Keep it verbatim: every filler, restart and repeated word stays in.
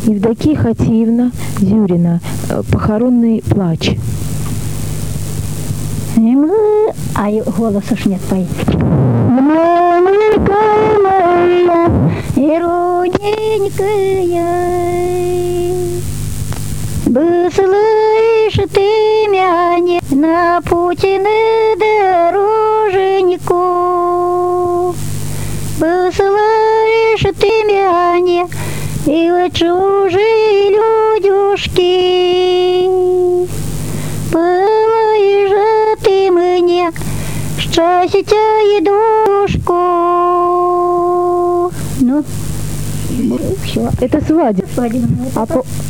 Евдокия Хатиевна Зюрина. Похоронный плач. А голоса ж нет, пой. И руденькая, бы слышишь ты меня на пути на дороженьку, бы слышишь ты меня и вот чужие людюшки, бываешь же ты мне счастье и душку. Ну, все. Это свадьба. Свадьба. А по,